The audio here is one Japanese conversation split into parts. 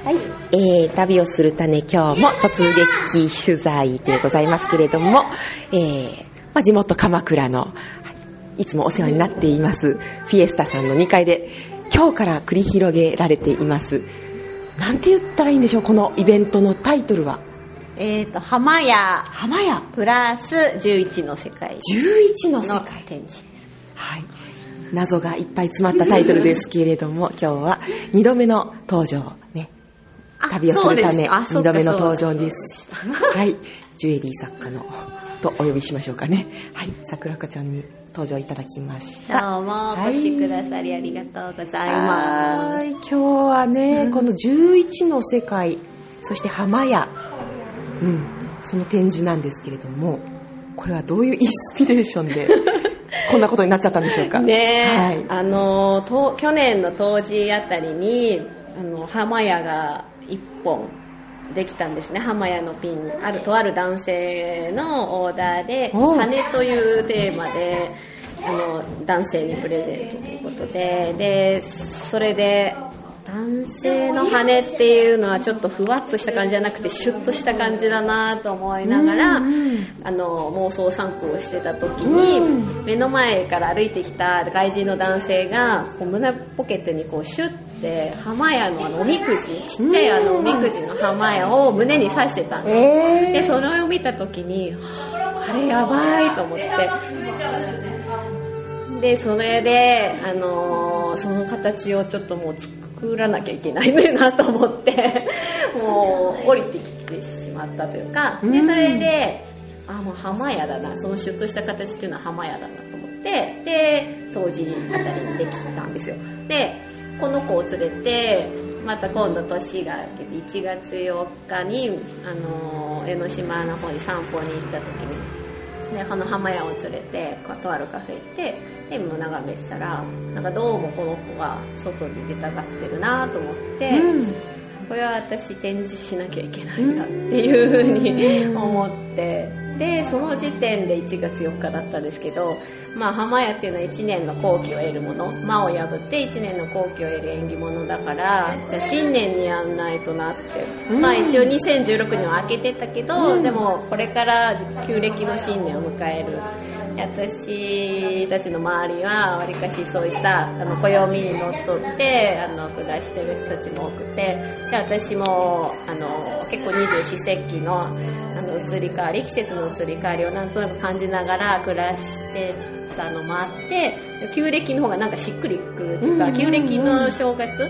はい、旅をする種、今日も突撃取材でございますけれども、地元鎌倉のいつもお世話になっていますフィエスタさんの2階で今日から繰り広げられています。なんて言ったらいいんでしょう、このイベントのタイトルは。 浜屋プラス11の世界 11の世界展示。 はい、謎がいっぱい詰まったタイトルですけれども今日は2度目の登場ね。旅をするため2度目の登場です。はい、ジュエリー作家のとお呼びしましょうかね。はい、桜子ちゃんに登場いただきました。 どうもお越しくださりありがとうございます。 はい、今日はね、この11の世界、そして浜屋、その展示なんですけれども、これはどういうインスピレーションでこんなことになっちゃったんでしょうか。 ね、 はい、 去年の冬至あたりに浜屋が1本できたんですね。浜屋のピン、とある男性のオーダーで羽というテーマで男性にプレゼントということで、それで男性の羽っていうのはちょっとふわっとした感じじゃなくてシュッとした感じだなと思いながら、妄想散歩をしてた時に、目の前から歩いてきた外人の男性が胸ポケットにこうシュッて浜屋のおみくじ、ちっちゃいおみくじの浜屋を胸に刺してたんです、でそれを見た時にあれやばいと思って、でそれでその形をちょっともう作らなきゃいけないなと思ってもう降りてきてしまったというか、でそれでもう浜屋だな、そのシュッとした形っていうのは浜屋だなと思って、で当時あたりにできたんですよ。でこの子を連れてまた今度年が明けて1月4日に江ノ島の方に散歩に行った時に、でこの浜屋を連れてとあるカフェ行ってでも眺めてたら、なんかどうもこの子が外に出たがってるなと思って、これは私展示しなきゃいけないんだっていうふうに思って、でその時点で1月4日だったんですけど、浜屋っていうのは1年の好機を得るもの、魔を破って1年の好機を得る縁起物だから、じゃあ新年にやんないとなって、一応2016年は開けてたけど、でもこれから旧暦の新年を迎える、私たちの周りはわりかしそういった暦にのっとって暮らしてる人たちも多くて、で私も結構二十四節気の移り変わり、季節の移り変わりをなんとなく感じながら暮らしてたのもあって、旧暦の方がなんかしっくりくるっていうか、旧暦の正月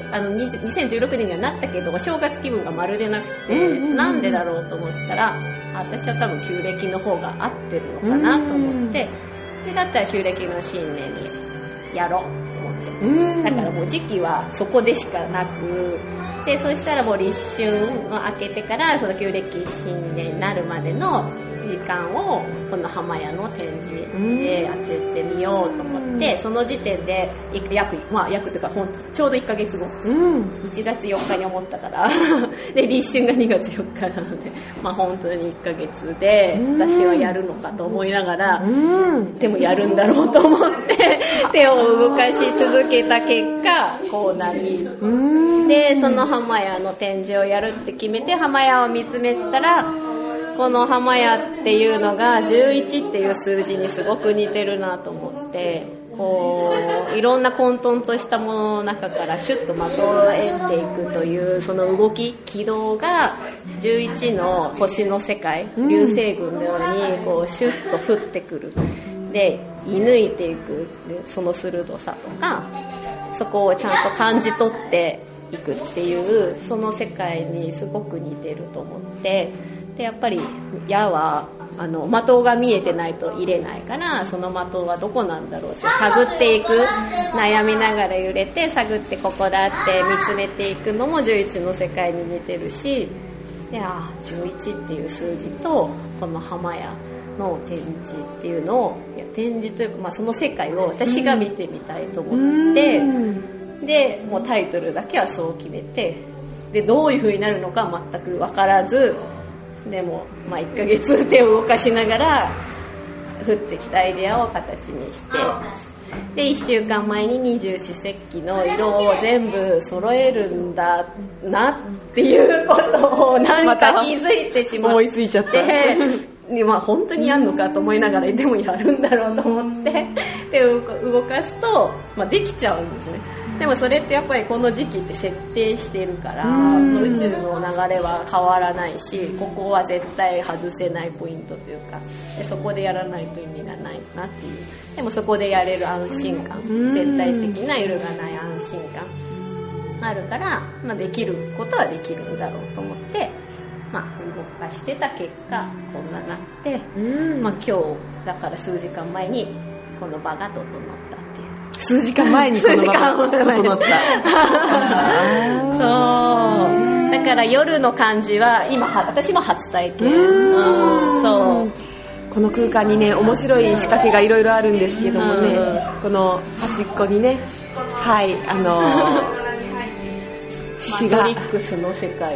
2016年にはなったけど正月気分がまるでなくて、なんでだろうと思ってたら、私は多分旧暦の方が合ってるのかなと思って、でだったら旧暦の新年にやろうと思って、だからもう時期はそこでしかなく、でそしたらもう立春を明けてからその旧暦新年になるまでの時間をこの浜屋の展示で当ててみようと思って、その時点で約というかちょうど1ヶ月後、1月4日に思ったからで立春が2月4日なので、本当に1ヶ月で私はやるのかと思いながら、でもやるんだろうと思って手を動かし続けた結果こうなり、でその浜屋の展示をやるって決めて浜屋を見つめてたら、この浜屋っていうのが11っていう数字にすごく似てるなと思って、こういろんな混沌としたものの中からシュッとまとえていくというその動き、軌道が11の星の世界、流星群のようにこうシュッと降ってくる、で射抜いていくその鋭さとか、そこをちゃんと感じ取っていくっていうその世界にすごく似てると思って、でやっぱり矢は的が見えてないと入れないから、その的はどこなんだろうって探っていく、悩みながら揺れて探ってここだって見つめていくのも11の世界に似てるし、で11っていう数字とこの浜屋の展示っていうのを、展示というか、その世界を私が見てみたいと思って、でもうタイトルだけはそう決めて、でどういう風になるのか全く分からず、でも1ヶ月手を動かしながら降ってきたアイデアを形にしてで1週間前に二十四節気の色を全部揃えるんだなっていうことをなんか気づいてしまって、 思いついちゃったで本当にやるのかと思いながらでもやるんだろうと思ってで動かすと、できちゃうんですね。でもそれってやっぱりこの時期って設定してるから宇宙の流れは変わらないし、ここは絶対外せないポイントというか、でそこでやらないと意味がないなっていう。でもそこでやれる安心感、絶対的な揺るがない安心感あるから、できることはできるんだろうと思って、動かしてた結果こんななって、今日だから数時間前にこの場が整ったっていう。 数時間前にこの場が整ったそうだから夜の感じは今私も初体験。そうこの空間にね、面白い仕掛けがいろいろあるんですけどもね、この端っこにね、詩がマトリックスの世界、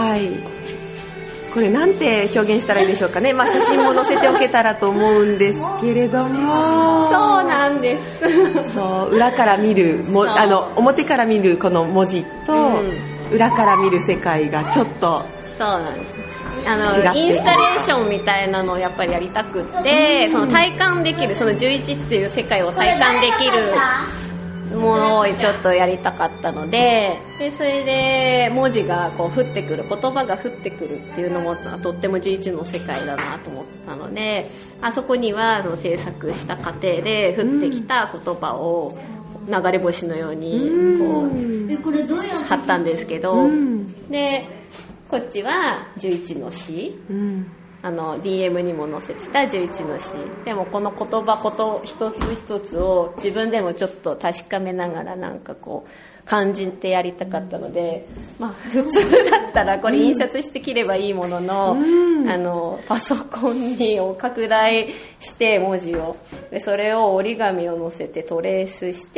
これなんて表現したらいいでしょうかね。写真も載せておけたらと思うんですけれども、 そうなんですそう裏から見る表から見るこの文字と、裏から見る世界がちょっとそうなんです。インスタレーションみたいなのをやっぱりやりたくって、その体感できる、その11っていう世界を体感できるものをちょっとやりたかったので、それで文字がこう降ってくる、言葉が降ってくるっていうのもとっても11の世界だなと思ったので、あそこには制作した過程で降ってきた言葉を流れ星のようにこう貼ったんですけど、でこっちは11の詩、DM にも載せてた11の詩でも、この言葉一つ一つを自分でもちょっと確かめながらなんかこう感じてやりたかったので、普通だったらこれ印刷して切ればいいものの、パソコンに拡大して文字をで、それを折り紙を載せてトレースして、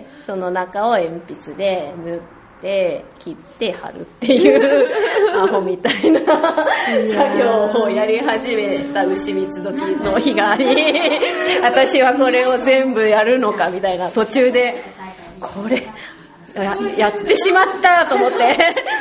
その中を鉛筆で塗って切って貼るっていうアホみたいな作業をやり始めた牛三つ時の日があり、私はこれを全部やるのかみたいな、途中でこれやってしまったと思って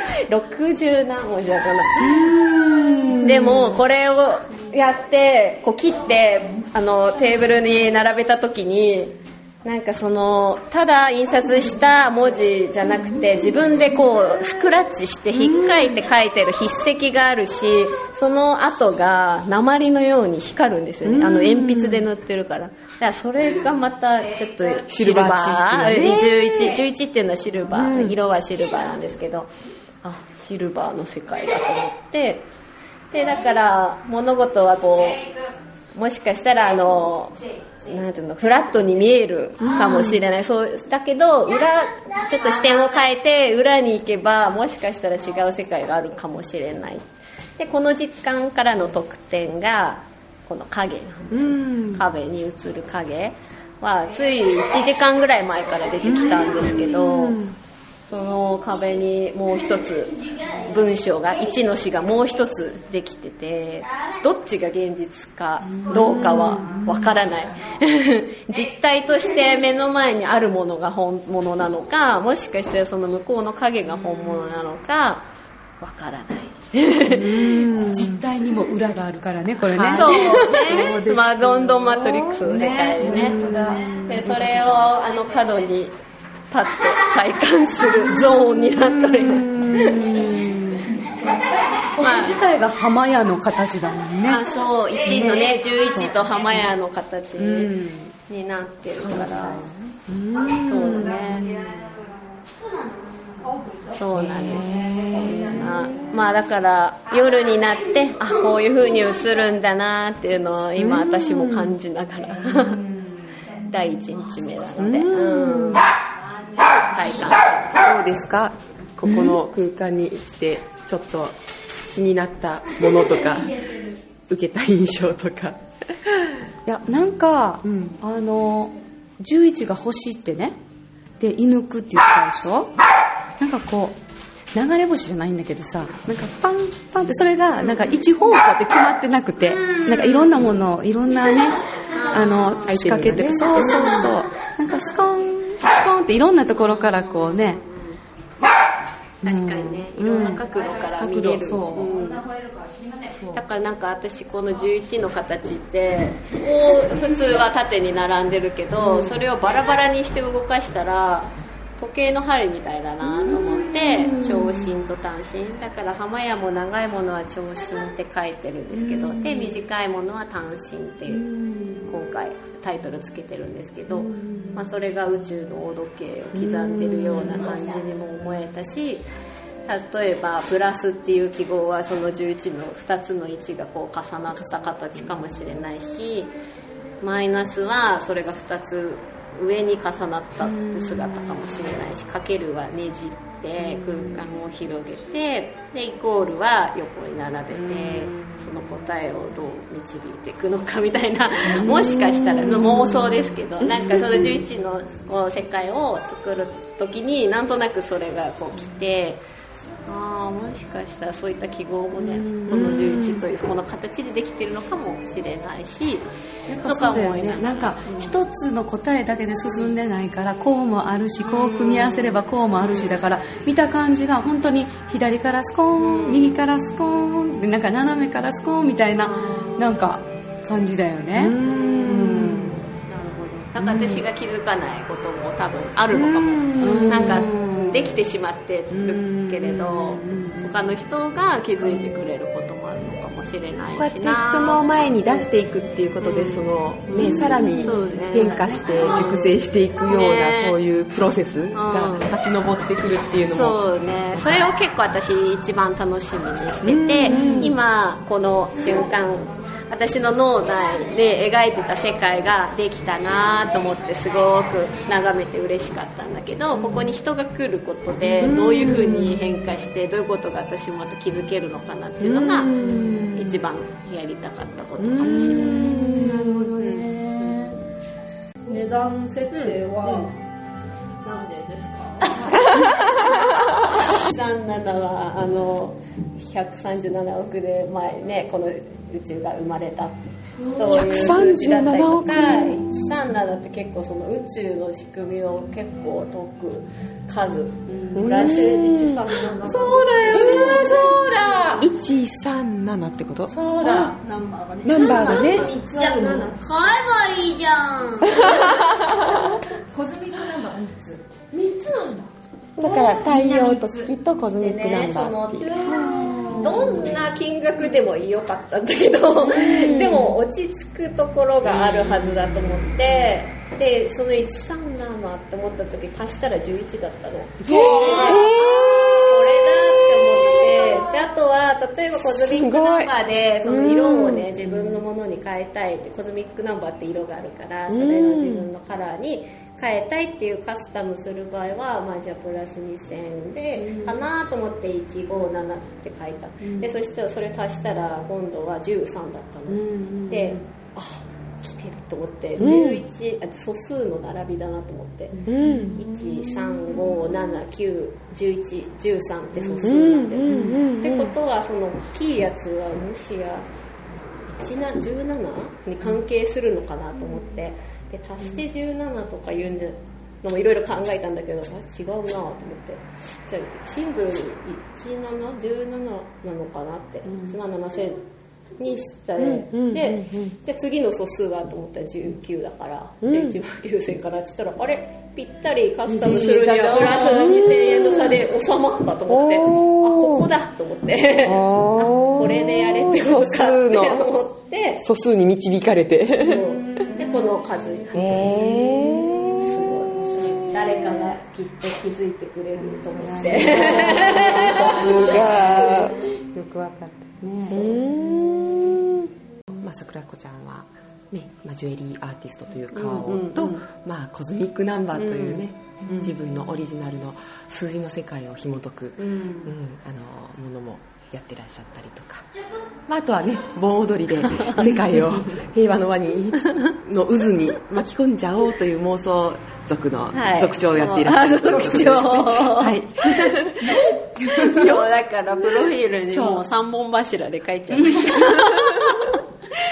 60何文字だったな。でもこれをやってこう切ってテーブルに並べた時に、なんかただ印刷した文字じゃなくて、自分でこうスクラッチして引っかいて書いてる筆跡があるし、その後が鉛のように光るんですよね。鉛筆で塗ってるから。だからそれがまたちょっとシルバー、11っていうのはシルバー、色はシルバーなんですけど、シルバーの世界だと思って、でだから物事はこうもしかしたらなんていうの、フラットに見えるかもしれない、そうだけどちょっと視点を変えて裏に行けばもしかしたら違う世界があるかもしれない。でこの時間からの特典がこの影なんです。壁に映る影はつい1時間ぐらい前から出てきたんですけど、その壁にもう一つ文章が1の詩がもう一つできてて、どっちが現実かどうかはわからない実体として目の前にあるものが本物なのか、もしかしたらその向こうの影が本物なのかわからない実体にも裏があるからね、これね。 そうねどんどんマトリックスの世界でね。でそれを角にパッと体感するゾーンになったりこれ自体が浜屋の形だもんね。 そう1のね、11と浜屋の形になってるから、そうね、そうなんです。だから夜になってこういう風に映るんだなっていうのを今私も感じながら第1日目なので、体感。 どうですか、ここの空間に来てちょっと気になったものとか受けた印象とか。 いやなんか、11が星ってね、で射抜くって言ったでしょ。なんかこう流れ星じゃないんだけどさ、なんかパンパンってそれがなんか一方向って決まってなくて、なんかいろんなもの、いろんなね仕掛けて、そうなんかスコーンっていろんなところからこうね、 確かにね、いろんな角度から見れる、だからなんか私この11の形って普通は縦に並んでるけど、それをバラバラにして動かしたら時計の針みたいだなと思って、長針と短針だから、浜屋も長いものは長針って書いてるんですけど、で短いものは短針っていう今回タイトルつけてるんですけど、まあ、それが宇宙の大時計を刻んでるような感じにも思えたし、例えばプラスっていう記号はその11の2つの位置がこう重なった形かもしれないし、マイナスはそれが2つ上に重なった姿かもしれないし、かけるはねじって空間を広げて、でイコールは横に並べて、その答えをどう導いていくのかみたいな、もしかしたら妄想ですけど、なんかその11のこう世界を作る時になんとなくそれがこう来て、もしかしたらそういった記号もね、この11というこの形でできてるのかもしれないし、とか思いながら、 なんか一つの答えだけで進んでないから、こうもあるし、こう組み合わせればこうもあるし、だから見た感じが本当に左からスコーン、右からスコーンで、なんか斜めからスコーンみたいななんか感じだよね。 なんか私が気づかないことも多分あるのかも。なんかできてしまってるけれど、他の人が気づいてくれることもあるのかもしれないしな。 こうやって人の前に出していくっていうことで、そのね、さらに変化して熟成していくような、そういうプロセスが立ち上ってくるっていうのも、 そうね、それを結構私一番楽しみにしてて、今この瞬間私の脳内で描いてた世界ができたなと思って、すごく眺めて嬉しかったんだけど、ここに人が来ることでどういう風に変化して、どういうことが私もまた気づけるのかなっていうのが一番やりたかったことかもしれない。 なるほどね。 値段設定は何でですか 37は137億年前ね、この宇宙が生まれたという数字だったりとか、137って結構その宇宙の仕組みを結構解く数らしい。 137 そうだよね、そうだ 137ってこと？ そうだ、 ナンバーがね、 ナンバーがね、 3つあるの。 買えばいいじゃん。 コズミックナンバー3つ。3つなんだ。 だから太陽と月とコズミックナンバーっていう。 どんな金額でも良かったんだけど、でも落ち着くところがあるはずだと思って、でその137って思った時足したら11だったの。これだって思って、であとは例えばコズミックナンバーでその色をね、自分のものに変えたいって、コズミックナンバーって色があるから、それを自分のカラーに変えたいっていうカスタムする場合は、まあ、じゃあプラス2000円でかなと思って157って書いた、でそしたらそれ足したら今度は13だったの、で来てると思って、11、素数の並びだなと思って、135791113って素数なんで、ってことはその大きいやつはもしや17に関係するのかなと思って、で足して17とか言うんじゃのもいろいろ考えたんだけど、違うなと思って、じゃあシンプルに17なのかなって、17000にしたら、でじゃあ次の素数はと思ったら19だから、じゃあ1万9000かなって言ったら、あれぴったりカスタムするにはプラス2000円の差で収まったと思って、ここだと思って、これでやれってことかって思って、 素数に導かれて、 でこの数になって、すごい誰かがきっと気づいてくれると思って、 さすがよくわかったね。 桜子ちゃんはね、ジュエリーアーティストという顔と、コズミックナンバーというね、自分のオリジナルの数字の世界を紐解く、ものもやってらっしゃったりとか、あとはね、盆踊りで世界を平和の輪にの渦に巻き込んじゃおうという妄想族の族長をやっていらっしゃる、 族長、はい、そうだからプロフィールにもう3本柱で書いちゃいました。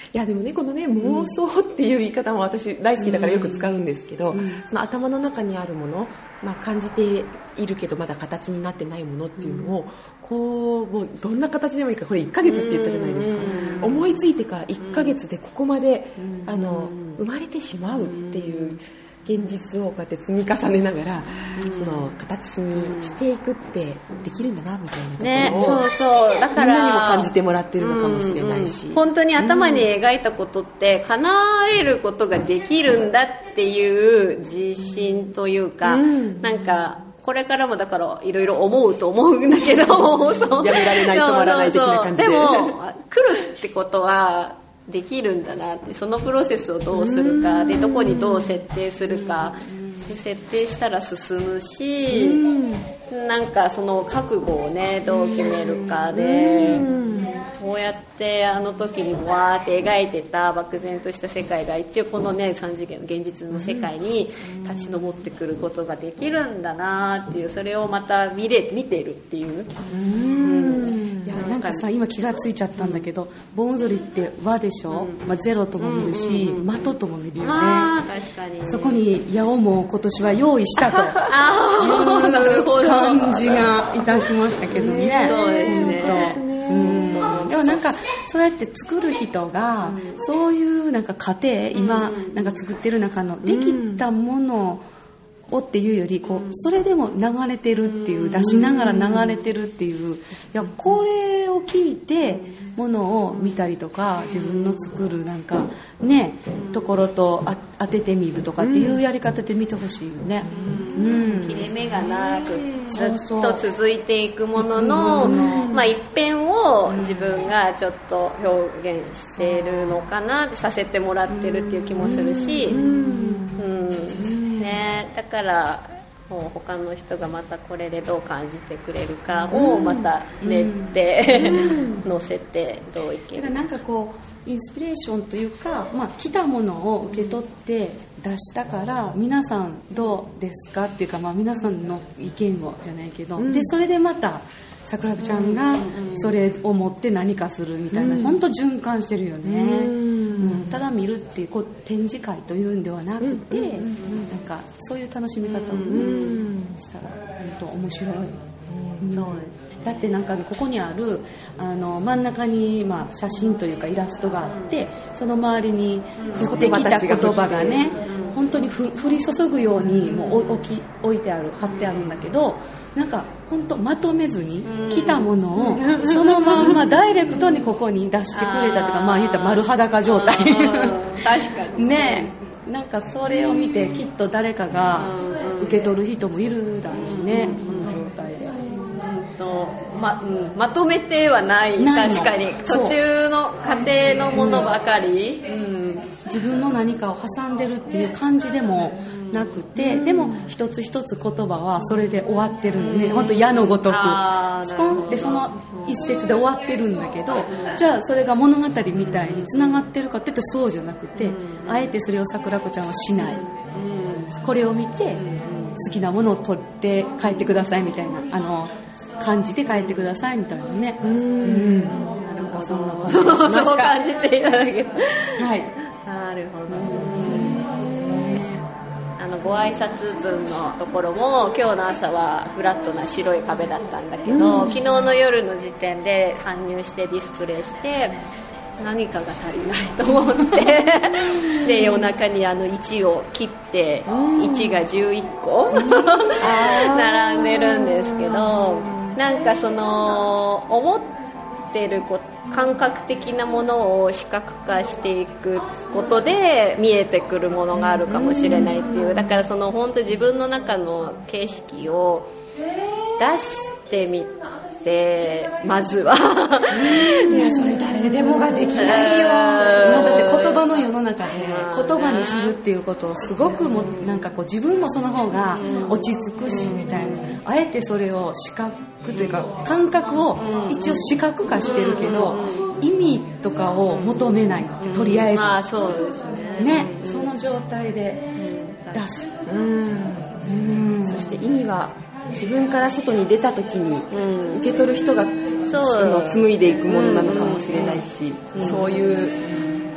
いやでもねこのね妄想っていう言い方も私大好きだからよく使うんですけど、その頭の中にあるもの、感じているけどまだ形になってないものっていうのをこうもうどんな形でもいいからこれ1ヶ月って言ったじゃないですか、思いついてから1ヶ月でここまで生まれてしまうっていう現実をこうやって積み重ねながら、その形にしていくってできるんだなみたいなところを、 そうだからみんなにも感じてもらってるのかもしれないし、 本当に頭に描いたことって叶えることができるんだっていう自信というか、なんかこれからもだからいろいろ思うと思うんだけどやめられない止まらない的な感じで、 でも来るってことはできるんだなって、そのプロセスをどうするかで、どこにどう設定するかで、設定したら進むし、なんかその覚悟をねどう決めるかで、こうやってあの時にわーって描いてた漠然とした世界が一応このね3次元の現実の世界に立ち上ってくることができるんだなっていう、それをまた見てるっていう、 いやなんかさ今気がついちゃったんだけど、盆踊りって和でしょ、ゼロとも見るし、的とも見るよね。 確かにそこに八尾も今年は用意したとなるほど感じがいたしましたけどね。 そうですね。 でもなんかそうやって作る人がそういうなんか過程、今なんか作ってる中のできたものをっていうよりこうそれでも流れてるっていう、出しながら流れてるっていう、いやこれを聞いてものを見たりとか自分の作るなんかねところと当ててみるとかっていうやり方で見てほしいよね。 切れ目がなくずっと続いていくものの、一辺を自分がちょっと表現しているのかなってさせてもらってるっていう気もするし、ね、だからもう他の人がまたこれでどう感じてくれるかをまた練って載せてどういけるか、 なんかこうインスピレーションというか、来たものを受け取って出したから皆さんどうですかっていうか、皆さんの意見をじゃないけど、でそれでまた桜子ちゃんがそれを持って何かするみたいな、本当循環してるよね。ただ見るっていう、こう展示会というんではなくて、なんかそういう楽しみ方をね、したら本当面白い。だってなんかここにある真ん中に写真というかイラストがあって、その周りに降ってきた言葉がね本当に降り注ぐようにもう置いてある、貼ってあるんだけど、なんか本当まとめずに来たものをそのまんまダイレクトにここに出してくれたというか、言ったら丸裸状態確かにね。なんかそれを見てきっと誰かが受け取る人もいるだろうね、この状態で。 まとめてはない、確かに途中の過程のものばかり、 自分の何かを挟んでるっていう感じでもなくて、でも一つ一つ言葉はそれで終わってるんで、本当矢のごとくスコンってその一節で終わってるんだけど、じゃあそれが物語みたいにつながってるかって言うとそうじゃなくて、あえてそれを桜子ちゃんはしない、これを見て好きなものを取って帰ってくださいみたいな、感じて帰ってくださいみたいなね。なんかそんな感じがしました。 そう感じていただける。 はい。 なるほど。ご挨拶文のところも今日の朝はフラットな白い壁だったんだけど、昨日の夜の時点で搬入してディスプレイして何かが足りないと思ってで夜中に1を切って1が11個並んでるんですけど、なんかその思ってる感覚的なものを視覚化していくことで見えてくるものがあるかもしれないっていう、だからその本当自分の中の景色を出してみて、まずはいやそれ誰でもができないよ。だって言葉の世の中で言葉にするっていうことをすごくもなんかこう自分もその方が落ち着くしみたいな、あえてそれを視覚というか感覚を一応視覚化してるけど、意味とかを求めない、とりあえず、 そうですね。 その状態で出す。 そして意味は自分から外に出た時に受け取る人が紡いでいくものなのかもしれないし、そういう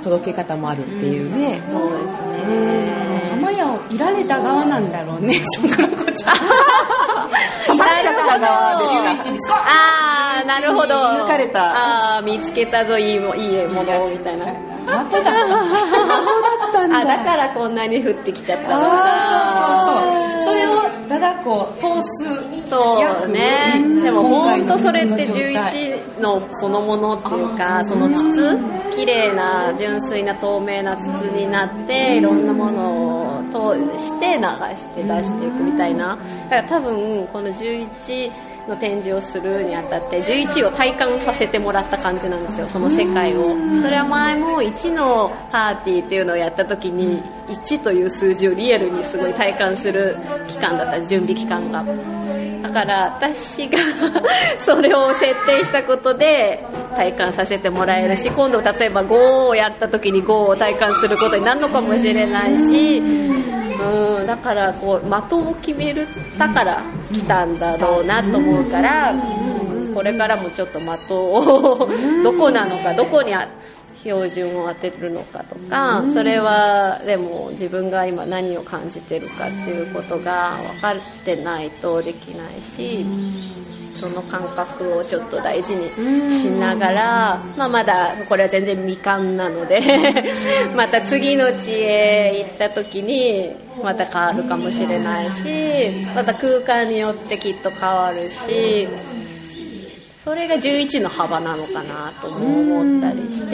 届け方もあるっていうね。 そうですね。 浜屋をいられた側なんだろうね、桜子ちゃん。 刺さっちゃった側ですか。 11にスコッああ、なるほど。 見抜かれた。 ああ、見つけたぞ、いいものみたいな。 まただったんだ。 あ、だからこんなに降ってきちゃったのそうか。 それをただこう通すそうね。でも本当それって状態 11のそのものっていうか、その筒、綺麗な純粋な透明な筒になっていろんなものを通して流して出していくみたいな。だから多分この11の展示をするにあたって11を体感させてもらった感じなんですよ、その世界を。それは前も1のパーティーっていうのをやった時に1という数字をリアルにすごい体感する期間だった、準備期間が。だから私がそれを設定したことで体感させてもらえるし、今度例えば5をやった時に5を体感することになるのかもしれないし、だからこう的を決めたから来たんだろうなと思うから、これからもちょっと的をどこなのか、どこに標準を当てるのかとか、それはでも自分が今何を感じてるかっていうことが分かってないとできないし、その感覚をちょっと大事にしながら、まだこれは全然未完なのでまた次の地へ行った時にまた変わるかもしれないし、また空間によってきっと変わるし、それが11の幅なのかなとも思ったりして、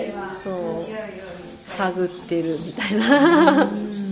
探ってるみたいな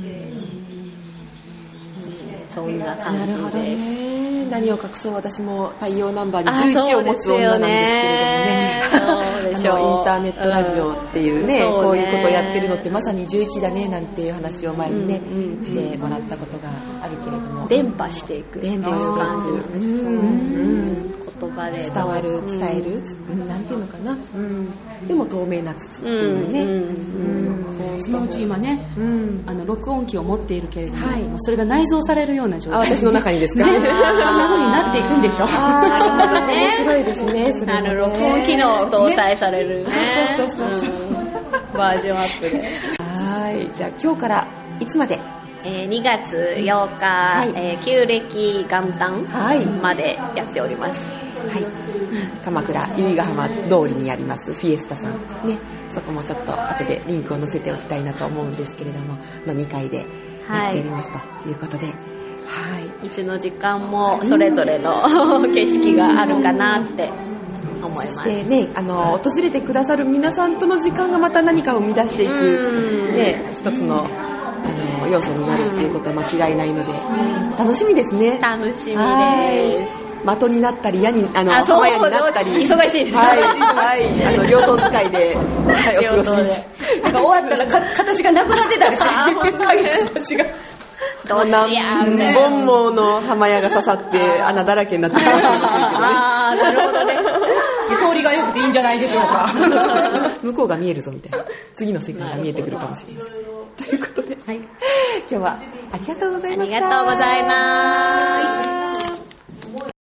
そんな感じです。 何を隠そう私も太陽ナンバーに11を持つ女なんですけれどもね、インターネットラジオっていうね、こういうことをやってるのってまさに11だねなんていう話を前にね、してもらったことがあるけれども、 伝播していくっていう感じ、言葉で伝わる、伝える、なんていうのかな、でも透明な筒っていうね、 そのうち今ね、録音機を持っているけれども、それが内蔵されるような状態、 私の中にですかそんな風になっていくんでしょ。 なるほどね、 面白いですね。それもね、 録音機能搭載されるね、バージョンアップで。 はい、じゃあ今日からいつまで 2月8日、旧暦元旦までやっております。 はい、鎌倉由比ヶ浜通りにありますフィエスタさんね、そこもちょっと後でリンクを載せておきたいなと思うんですけれども、の2階でやっておりますということで、 いつの時間もそれぞれの景色があるかなって思います。 そしてね、訪れてくださる皆さんとの時間がまた何かを生み出していく、ね、一つの要素になるっていうことは間違いないので、楽しみですね。 楽しみです。 的になったり、浜屋になったり、 忙しいです。 両党使いで、お過ごしに。 なんか終わったら形がなくなってたりして、影たちが。 何本もの浜屋が刺さって穴だらけになってるかもしれませんけどね。 なるほどね。 通りが良くていいんじゃないでしょうか。 向こうが見えるぞみたいな、次の世界が見えてくるかもしれません。ということで、今日はありがとうございました。 ありがとうございます。